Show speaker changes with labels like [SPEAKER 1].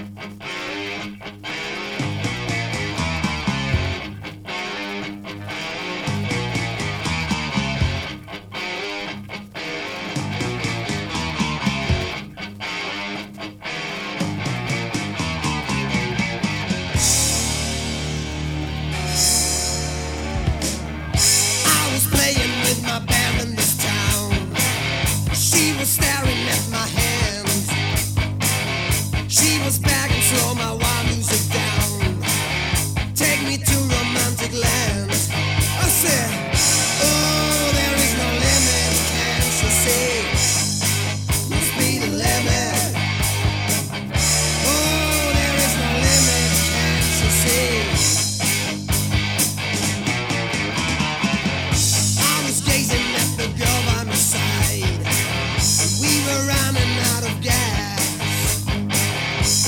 [SPEAKER 1] Staring at my hands, she was begging for my wife.